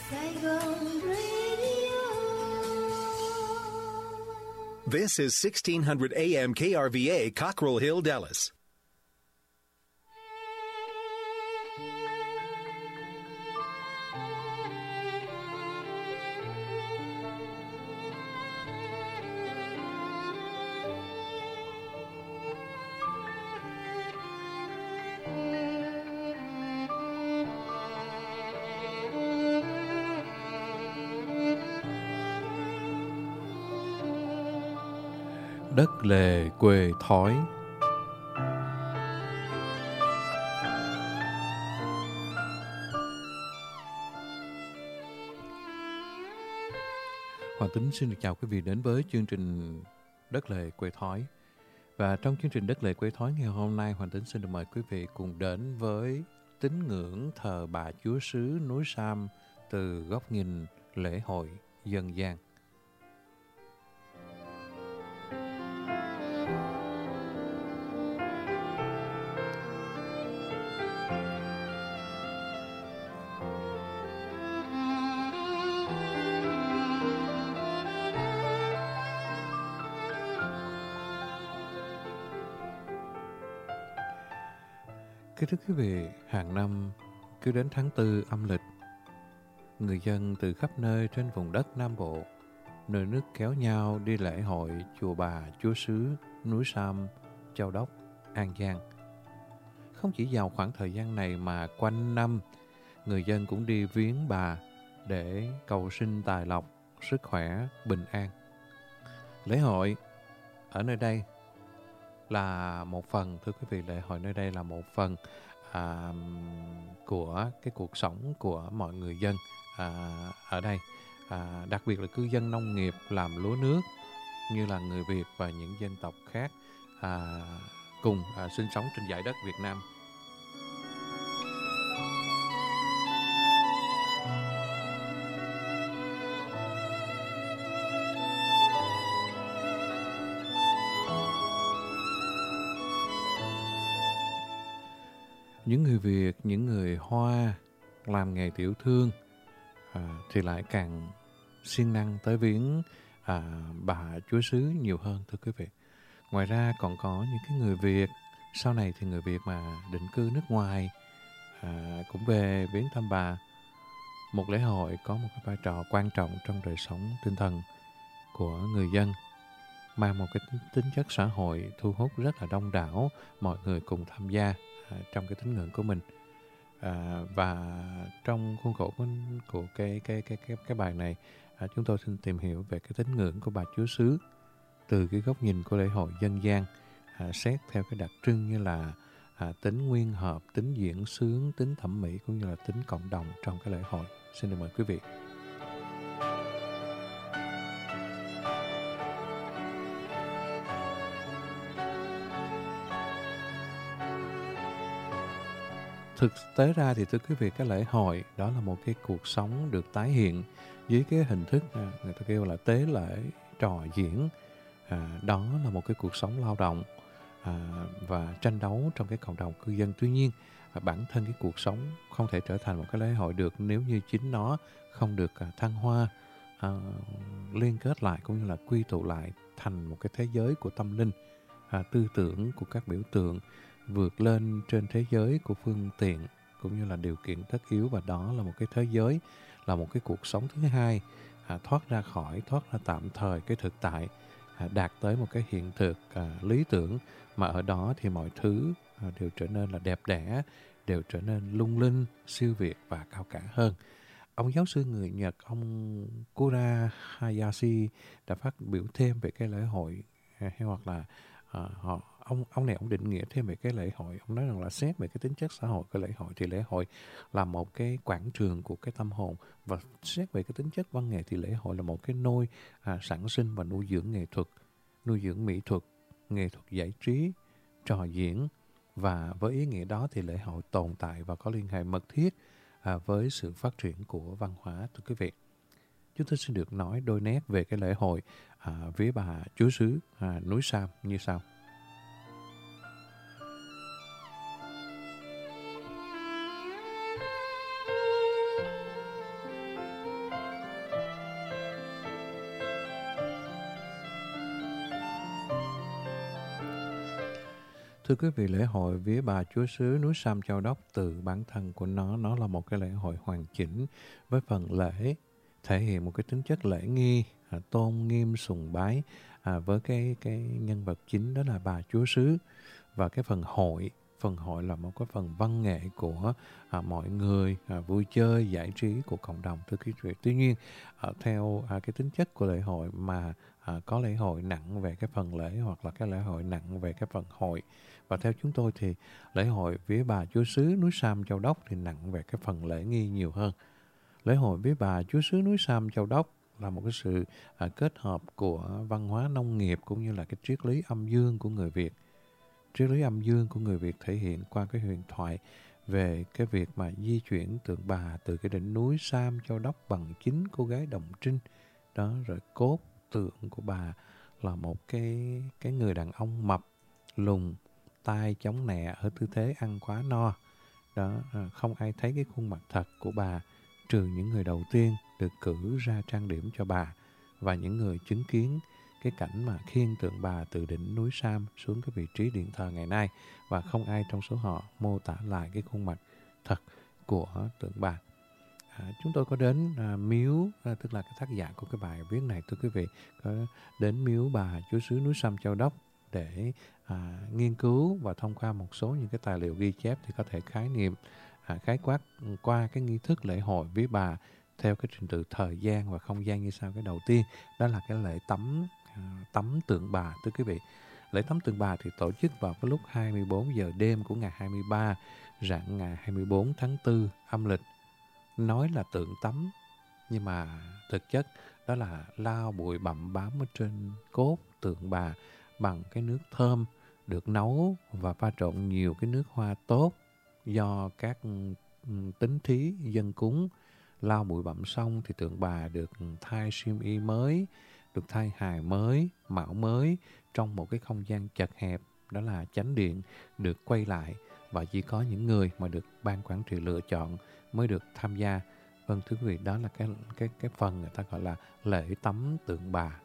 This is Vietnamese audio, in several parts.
Saigon Radio. This is 1600 AM KRVA, Cockrell Hill, Dallas. Đất lề quê thói. Hoàng Tính xin được chào quý vị đến với chương trình Đất lề quê thói. Và trong chương trình Đất lề quê thói ngày hôm nay, Hoàng Tính xin được mời quý vị cùng đến với tín ngưỡng thờ bà Chúa Xứ núi Sam từ góc nhìn lễ hội dân gian. Kính thưa quý vị, hàng năm cứ đến tháng 4 âm lịch, người dân từ khắp nơi trên vùng đất Nam Bộ nối nước kéo nhau đi lễ hội chùa Bà Chúa Xứ núi Sam, Châu Đốc, An Giang. Không chỉ vào khoảng thời gian này mà quanh năm, người dân cũng đi viếng bà để cầu xin tài lộc, sức khỏe, bình an. Lễ hội ở nơi đây là một phần, thưa quý vị, lễ hội nơi đây là một phần của cái cuộc sống của mọi người dân ở đây, đặc biệt là cư dân nông nghiệp làm lúa nước như là người Việt và những dân tộc khác cùng sinh sống trên dải đất Việt Nam. Những người Việt, những người Hoa làm nghề tiểu thương thì lại càng siêng năng tới viếng bà Chúa Xứ nhiều hơn, thưa quý vị. Ngoài ra còn có những cái người Việt, sau này thì người Việt mà định cư nước ngoài cũng về viếng thăm bà. Một lễ hội có một cái vai trò quan trọng trong đời sống tinh thần của người dân, mang một cái tính chất xã hội thu hút rất là đông đảo, mọi người cùng tham gia trong cái tín ngưỡng của mình. Và trong khuôn khổ của cái bài này, chúng tôi xin tìm hiểu về cái tín ngưỡng của bà Chúa Xứ từ cái góc nhìn của lễ hội dân gian, xét theo cái đặc trưng như là tính nguyên hợp, tính diễn xướng, tính thẩm mỹ cũng như là tính cộng đồng trong cái lễ hội. Xin được mời quý vị. Thực tế ra thì thưa quý vị, cái lễ hội đó là một cái cuộc sống được tái hiện dưới cái hình thức người ta kêu là tế lễ, trò diễn. Đó là một cái cuộc sống lao động và tranh đấu trong cái cộng đồng cư dân. Tuy nhiên, bản thân cái cuộc sống không thể trở thành một cái lễ hội được nếu như chính nó không được thăng hoa, liên kết lại cũng như là quy tụ lại thành một cái thế giới của tâm linh, tư tưởng của các biểu tượng, vượt lên trên thế giới của phương tiện cũng như là điều kiện tất yếu. Và đó là một cái thế giới, là một cái cuộc sống thứ hai, thoát ra tạm thời cái thực tại, đạt tới một cái hiện thực lý tưởng, mà ở đó thì mọi thứ đều trở nên là đẹp đẽ, đều trở nên lung linh, siêu việt và cao cả hơn. Ông giáo sư người Nhật, ông Kura Hayashi đã phát biểu thêm về cái lễ hội, hay hoặc là ông này ông định nghĩa thêm về cái lễ hội. Ông nói rằng là xét về cái tính chất xã hội của lễ hội thì lễ hội là một cái quảng trường của cái tâm hồn, và xét về cái tính chất văn nghệ thì lễ hội là một cái nôi sản sinh và nuôi dưỡng nghệ thuật, nuôi dưỡng mỹ thuật, nghệ thuật giải trí, trò diễn. Và với ý nghĩa đó thì lễ hội tồn tại và có liên hệ mật thiết với sự phát triển của văn hóa, thưa quý vị. Chúng tôi xin được nói đôi nét về cái lễ hội vía bà Chúa Xứ núi Sam như sau. Thưa quý vị, lễ hội vía bà Chúa Xứ núi Sam Châu Đốc từ bản thân của nó là một cái lễ hội hoàn chỉnh với phần lễ thể hiện một cái tính chất lễ nghi, tôn nghiêm sùng bái với cái nhân vật chính đó là bà Chúa Xứ. Và cái phần hội là một cái phần văn nghệ của mọi người, vui chơi, giải trí của cộng đồng, thưa quý vị. Tuy nhiên, theo cái tính chất của lễ hội mà có lễ hội nặng về cái phần lễ hoặc là cái lễ hội nặng về cái phần hội. Và theo chúng tôi thì lễ hội vía bà Chúa Xứ núi Sam Châu Đốc thì nặng về cái phần lễ nghi nhiều hơn. Lễ hội vía bà Chúa Xứ núi Sam Châu Đốc là một cái sự kết hợp của văn hóa nông nghiệp cũng như là cái triết lý âm dương của người Việt. Triết lý âm dương của người Việt thể hiện qua cái huyền thoại về cái việc mà di chuyển tượng bà từ cái đỉnh núi Sam Châu Đốc bằng chính cô gái Đồng Trinh. Đó, rồi cốt tượng của bà là một cái người đàn ông mập, lùn, tay chống nẹ ở tư thế ăn quá no. Đó, không ai thấy cái khuôn mặt thật của bà trừ những người đầu tiên được cử ra trang điểm cho bà và những người chứng kiến cái cảnh mà khiêng tượng bà từ đỉnh núi Sam xuống cái vị trí điện thờ ngày nay, và không ai trong số họ mô tả lại cái khuôn mặt thật của tượng bà. Chúng tôi có đến miếu, tức là cái tác giả của cái bài viết này, thưa quý vị, có đến miếu bà Chúa Xứ núi Sam Châu Đốc để nghiên cứu, và thông qua một số những cái tài liệu ghi chép thì có thể khái quát qua cái nghi thức lễ hội vía bà theo cái trình tự thời gian và không gian như sau. Cái đầu tiên đó là cái lễ tắm tượng bà, thưa quý vị. Lễ tắm tượng bà thì tổ chức vào cái lúc 24 giờ đêm của ngày 23 rạng ngày 24 tháng 4 âm lịch. Nói là tượng tắm nhưng mà thực chất đó là lau bụi bặm bám ở trên cốt tượng bà bằng cái nước thơm được nấu và pha trộn nhiều cái nước hoa tốt do các tín thí dân cúng. Lau bụi bặm xong thì tượng bà được thay xiêm y mới, được thay hài mới, mão mới trong một cái không gian chật hẹp, đó là chánh điện, được quay lại và chỉ có những người mà được ban quản trị lựa chọn mới được tham gia. Vâng, thưa quý vị, đó là cái phần người ta gọi là lễ tắm tượng bà.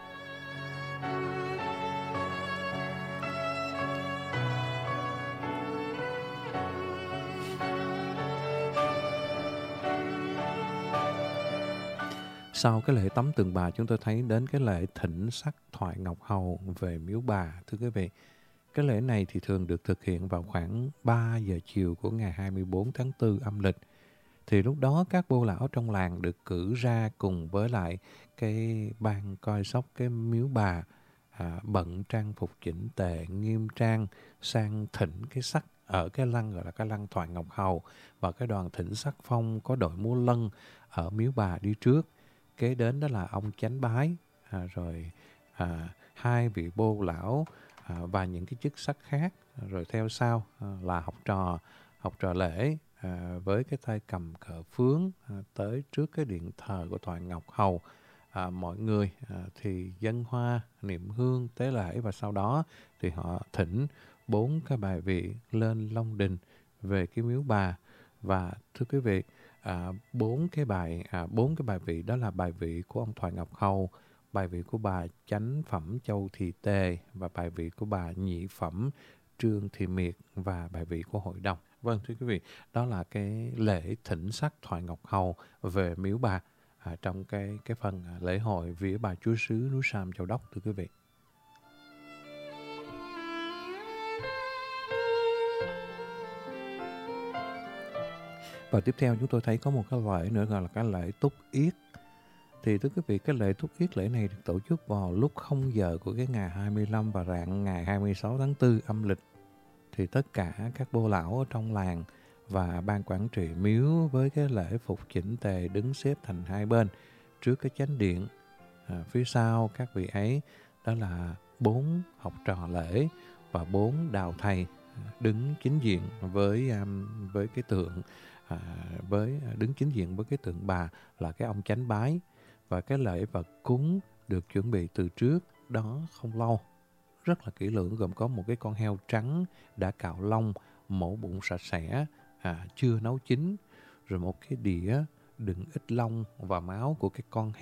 Sau cái lễ tắm tượng bà, chúng tôi thấy đến cái lễ thỉnh sắc thoại ngọc hầu về miếu bà, thưa quý vị. Cái lễ này thì thường được thực hiện vào khoảng 3 giờ chiều của ngày 24 tháng 4 âm lịch. Thì lúc đó các bô lão trong làng được cử ra cùng với lại cái ban coi sóc cái miếu bà, bận trang phục chỉnh tề, nghiêm trang, sang thỉnh cái sắc ở cái lăng gọi là cái lăng thoại ngọc hầu, và cái đoàn thỉnh sắc phong có đội múa lân ở miếu bà đi trước. Kế đến đó là ông chánh bái, rồi hai vị bô lão và những cái chức sắc khác, rồi theo sau là học trò lễ với cái tay cầm cờ phướng tới trước cái điện thờ của thoại ngọc hầu. Mọi người thì dâng hoa, niệm hương, tế lễ, và sau đó thì họ thỉnh 4 cái bài vị lên Long Đình về cái miếu bà. Và thưa quý vị, 4 cái bài vị đó là bài vị của ông Thoại Ngọc Hầu, bài vị của bà Chánh Phẩm Châu Thị Tề, và bài vị của bà Nhị Phẩm Trương Thị Miệt, và bài vị của hội đồng. Vâng, thưa quý vị, đó là cái lễ thỉnh sắc Thoại Ngọc Hầu về miếu bà trong cái phần lễ hội vía bà Chúa Xứ núi Sam Châu Đốc, thưa quý vị. Và tiếp theo chúng tôi thấy có một cái lễ nữa gọi là cái lễ Túc Yết. Thì thưa quý vị, cái lễ Túc Yết lễ này được tổ chức vào lúc 0 giờ của cái ngày 25 và rạng ngày 26 tháng 4 âm lịch. Thì tất cả các bô lão ở trong làng và ban quản trị miếu với cái lễ phục chỉnh tề đứng xếp thành hai bên trước cái chánh điện. Phía sau các vị ấy đó là 4 học trò lễ và 4 đào thầy đứng chính diện với cái tượng, đứng chính diện với cái tượng bà là cái ông chánh bái. Và cái lễ vật cúng được chuẩn bị từ trước đó không lâu, rất là kỹ lưỡng, gồm có một cái con heo trắng đã cạo lông, mổ bụng sạch sẽ, chưa nấu chín, rồi một cái đĩa đựng ít lông và máu của cái con heo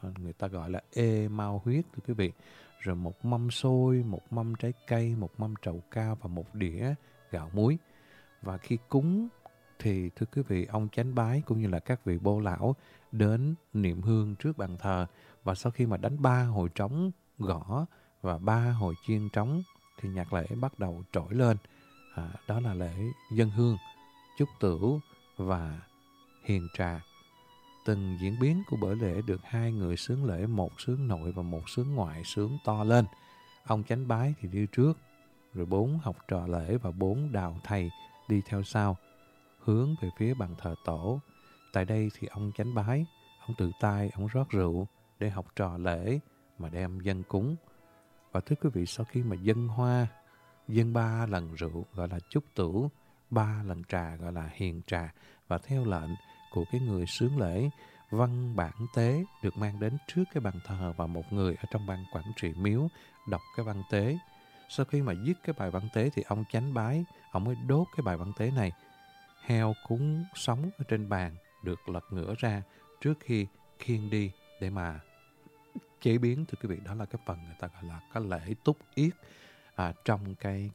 người ta gọi là ê mau huyết thưa quý vị. Rồi một mâm xôi, một mâm trái cây, một mâm trầu cao và một đĩa gạo muối. Và khi cúng thì thưa quý vị, ông chánh bái cũng như là các vị bô lão đến niệm hương trước bàn thờ. Và sau khi mà đánh 3 hồi trống gõ và 3 hồi chiên trống thì nhạc lễ bắt đầu trỗi lên. Đó là lễ dân hương, chúc tửu và hiền trà. Từng diễn biến của bữa lễ được 2 người xướng lễ, một xướng nội và một xướng ngoại xướng to lên. Ông chánh bái thì đi trước, rồi 4 học trò lễ và 4 đào thầy đi theo sau, hướng về phía bàn thờ tổ. Tại đây thì ông chánh bái, ông tự tay, ông rót rượu để học trò lễ mà đem dâng cúng. Và thưa quý vị, sau khi mà dâng hoa, dâng 3 lần rượu gọi là chúc tửu, 3 lần trà gọi là hiền trà, và theo lệnh của cái người xướng lễ, văn bản tế được mang đến trước cái bàn thờ và một người ở trong ban quản trị miếu đọc cái văn tế. Sau khi mà dứt cái bài văn tế thì ông chánh bái, ông mới đốt cái bài văn tế này. Heo cúng sống ở trên bàn được lật ngửa ra trước khi khiêng đi để mà chế biến. Thưa quý vị, đó là cái phần người ta gọi là cái lễ túc yết trong cái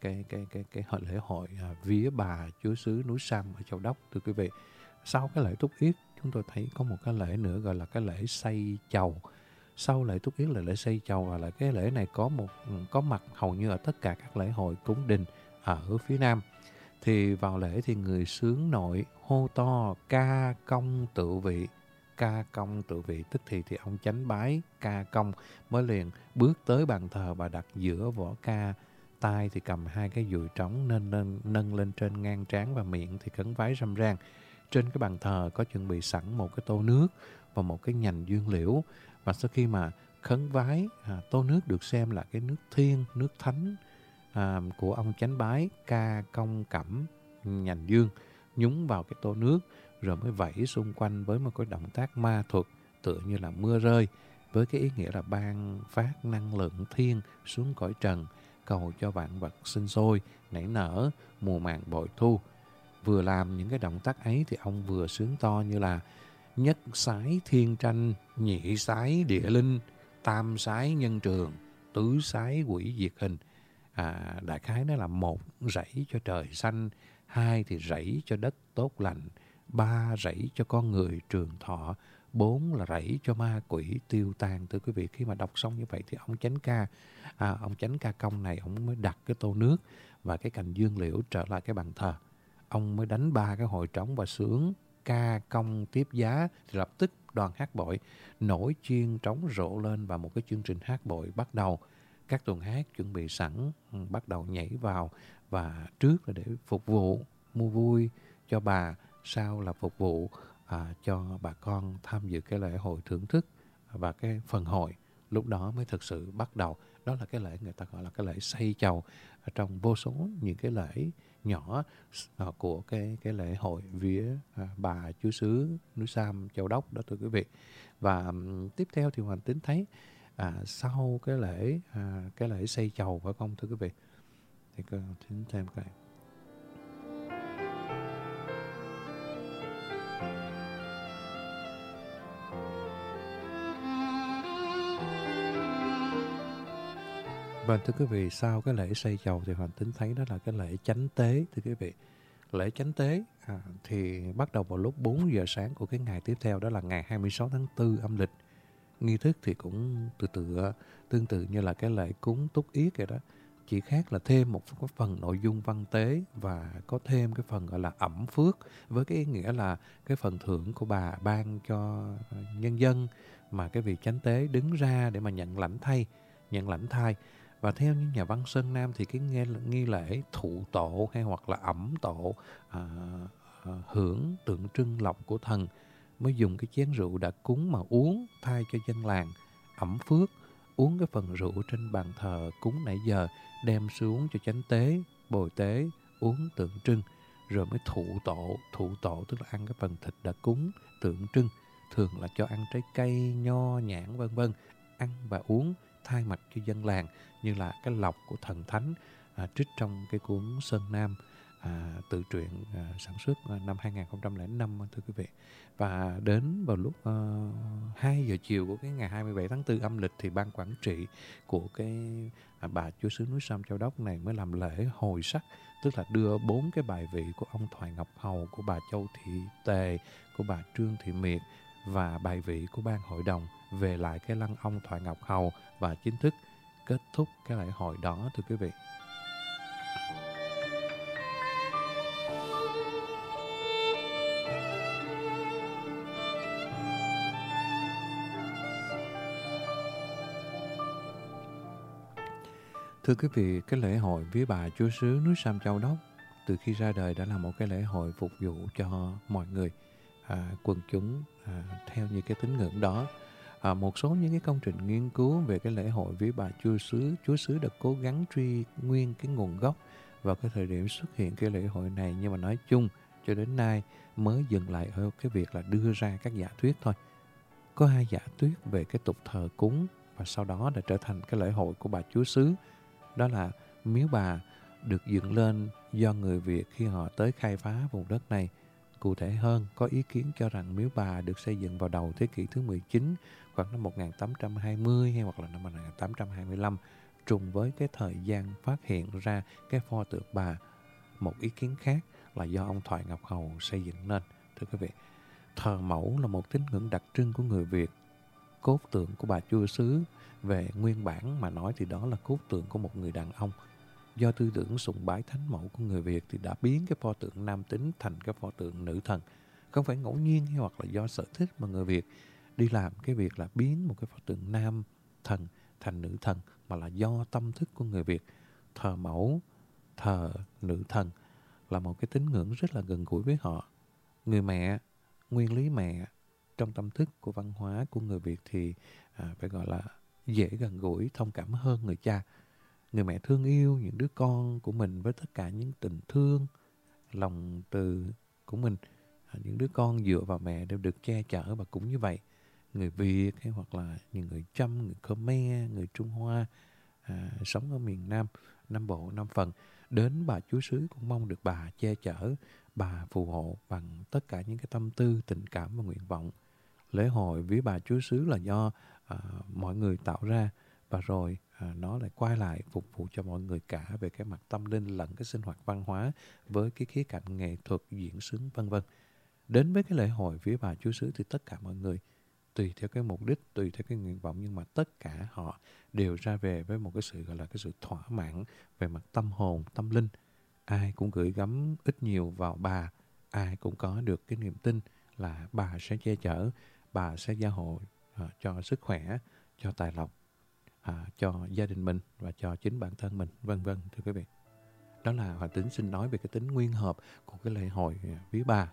lễ hội vía bà Chúa xứ núi Sam ở Châu Đốc. Thưa quý vị, sau cái lễ túc yết chúng tôi thấy có một cái lễ nữa gọi là cái lễ xây chầu. Sau lễ túc yết là lễ xây chầu, và là cái lễ này có mặt hầu như ở tất cả các lễ hội cúng đình ở phía Nam. Thì vào lễ thì người xướng nội hô to ca công tự vị. Ca công tự vị tức thì ông chánh bái ca công mới liền bước tới bàn thờ và đặt giữa vỏ ca, tay thì cầm 2 cái dùi trống nâng lên trên ngang trán, và miệng thì khấn vái râm ran. Trên cái bàn thờ có chuẩn bị sẵn một cái tô nước và một cái nhành dương liễu. Và sau khi mà khấn vái, tô nước được xem là cái nước thiêng, nước thánh của ông chánh bái, ca công cẩm nhành dương, nhúng vào cái tô nước rồi mới vẩy xung quanh với một cái động tác ma thuật tựa như là mưa rơi, với cái ý nghĩa là ban phát năng lượng thiên xuống cõi trần, cầu cho vạn vật sinh sôi, nảy nở, mùa màng bội thu. Vừa làm những cái động tác ấy thì ông vừa sướng to như là nhất sái thiên tranh, nhị sái địa linh, tam sái nhân trường, tứ sái quỷ diệt hình. Đại khái nó là 1 rẫy cho trời xanh, 2 thì rẫy cho đất tốt lành, 3 rẫy cho con người trường thọ, 4 là rẫy cho ma quỷ tiêu tan. Thưa quý vị, khi mà đọc xong như vậy thì ông chánh ca công này, ông mới đặt cái tô nước và cái cành dương liễu trở lại cái bàn thờ. Ông mới đánh 3 cái hồi trống và xướng ca công tiếp giá, thì lập tức đoàn hát bội nổi chiên trống rộ lên và một cái chương trình hát bội bắt đầu. Các tuồng hát chuẩn bị sẵn bắt đầu nhảy vào, và trước là để phục vụ mua vui cho bà, sau là phục vụ cho bà con tham dự cái lễ hội thưởng thức và cái phần hội. Lúc đó mới thực sự bắt đầu. Đó là cái lễ người ta gọi là cái lễ xây chầu trong vô số những cái lễ nhỏ của cái lễ hội vía bà Chúa xứ núi Sam Châu Đốc đó thưa quý vị. Và tiếp theo thì Hoàng Tín thấy sau cái lễ xây chầu phải không thưa quý vị, thì Tín thêm cái Vâng, thưa quý vị, sau cái lễ xây chầu thì Hoàng Tín thấy đó là cái lễ chánh tế thưa quý vị. Lễ chánh tế thì bắt đầu vào lúc 4 giờ sáng của cái ngày tiếp theo, đó là ngày 26 tháng 4 âm lịch. Nghi thức thì cũng tương tự như là cái lễ cúng túc yết vậy đó. Chỉ khác là thêm một cái phần nội dung văn tế và có thêm cái phần gọi là ẩm phước, với cái ý nghĩa là cái phần thưởng của bà ban cho nhân dân mà cái vị chánh tế đứng ra để mà nhận lãnh thai. Và theo những nhà văn Sơn Nam thì cái nghi lễ thụ tổ hay hoặc là ẩm tổ, hưởng tượng trưng lộc của thần, mới dùng cái chén rượu đã cúng mà uống thay cho dân làng, ẩm phước, uống cái phần rượu trên bàn thờ cúng nãy giờ, đem xuống cho chánh tế, bồi tế, uống tượng trưng, rồi mới thụ tổ tức là ăn cái phần thịt đã cúng tượng trưng, thường là cho ăn trái cây, nho, nhãn vân vân, ăn và uống thay mặt cho dân làng như là cái lộc của thần thánh, trích trong cái cuốn Sơn Nam tự truyện sản xuất năm 2005 thưa quý vị. Và đến vào lúc 2 giờ chiều của cái ngày 27 tháng 4 âm lịch thì ban quản trị của cái bà Chúa xứ núi Sam Châu Đốc này mới làm lễ hồi sắc, tức là đưa 4 cái bài vị của ông Thoại Ngọc Hầu, của bà Châu Thị Tề, của bà Trương Thị Miệt và bài vị của ban hội đồng về lại cái lăng ông Thoại Ngọc Hầu và chính thức kết thúc cái lễ hội đó, thưa quý vị. Thưa quý vị, cái lễ hội vía bà Chúa xứ núi Sam Châu Đốc từ khi ra đời đã là một cái lễ hội phục vụ cho mọi người, quần chúng theo như cái tín ngưỡng đó. Một số những cái công trình nghiên cứu về cái lễ hội vía bà Chúa xứ đã cố gắng truy nguyên cái nguồn gốc vào cái thời điểm xuất hiện cái lễ hội này, nhưng mà nói chung cho đến nay mới dừng lại ở cái việc là đưa ra các giả thuyết thôi. Có 2 giả thuyết về cái tục thờ cúng và sau đó đã trở thành cái lễ hội của bà Chúa xứ. Đó là miếu bà được dựng lên do người Việt khi họ tới khai phá vùng đất này. Cụ thể hơn, có ý kiến cho rằng miếu bà được xây dựng vào đầu thế kỷ thứ 19, khoảng năm 1820 hay hoặc là năm 1825, trùng với cái thời gian phát hiện ra cái pho tượng bà. Một ý kiến khác là do ông Thoại Ngọc Hầu xây dựng nên. Thưa quý vị, thờ mẫu là một tín ngưỡng đặc trưng của người Việt. Cốt tượng của bà Chúa xứ về nguyên bản mà nói thì đó là cốt tượng của một người đàn ông. Do tư tưởng sùng bái thánh mẫu của người Việt thì đã biến cái pho tượng nam tính thành cái pho tượng nữ thần. Không phải ngẫu nhiên hay hoặc là do sở thích mà người Việt đi làm cái việc là biến một cái pho tượng nam thần thành nữ thần, mà là do tâm thức của người Việt. Thờ mẫu, thờ nữ thần là một cái tín ngưỡng rất là gần gũi với họ. Người mẹ, nguyên lý mẹ trong tâm thức của văn hóa của người Việt thì phải gọi là dễ gần gũi, thông cảm hơn người cha. Người mẹ thương yêu những đứa con của mình với tất cả những tình thương, lòng từ của mình. Những đứa con dựa vào mẹ đều được che chở, và cũng như vậy, người Việt hay hoặc là những người Chăm, người Khmer, người Trung Hoa sống ở miền Nam, Nam Bộ, Nam Phần, đến bà Chúa xứ cũng mong được bà che chở, bà phù hộ bằng tất cả những cái tâm tư, tình cảm và nguyện vọng. Lễ hội vía bà Chúa xứ là do mọi người tạo ra, và rồi nó lại quay lại phục vụ cho mọi người cả về cái mặt tâm linh lẫn cái sinh hoạt văn hóa với cái khía cạnh nghệ thuật, diễn xướng vân vân. Đến với cái lễ hội vía bà Chúa xứ thì tất cả mọi người tùy theo cái mục đích, tùy theo cái nguyện vọng, nhưng mà tất cả họ đều ra về với một cái sự gọi là cái sự thỏa mãn về mặt tâm hồn, tâm linh. Ai cũng gửi gắm ít nhiều vào bà, ai cũng có được cái niềm tin là bà sẽ che chở, bà sẽ gia hộ cho sức khỏe, cho tài lộc, cho gia đình mình và cho chính bản thân mình, vân vân, thưa quý vị. Đó là Hoàng Tính xin nói về cái tính nguyên hợp của cái lễ hội vía bà.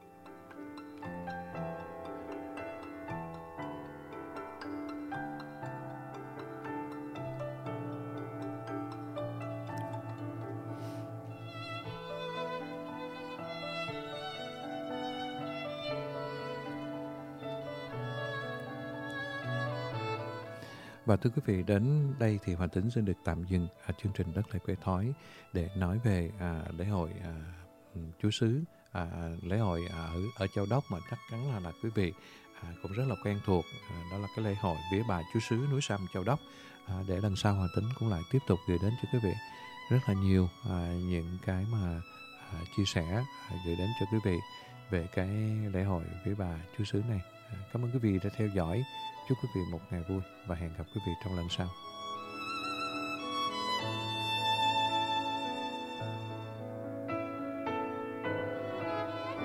Và thưa quý vị, đến đây thì Hoàng Tính xin được tạm dừng chương trình Đất Lệ Quê Thói để nói về lễ hội Chúa xứ, lễ hội ở Châu Đốc mà chắc chắn là quý vị cũng rất là quen thuộc. Đó là cái lễ hội vía bà Chúa xứ núi Sam Châu Đốc. Để lần sau Hoàng Tính cũng lại tiếp tục gửi đến cho quý vị rất là nhiều những cái mà chia sẻ gửi đến cho quý vị về cái lễ hội vía bà Chúa xứ này. Cảm ơn quý vị đã theo dõi. Chúc quý vị một ngày vui và hẹn gặp quý vị trong lần sau.